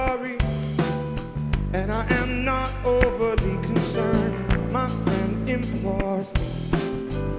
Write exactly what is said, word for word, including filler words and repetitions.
worry, and I am not overly concerned. My friend implores me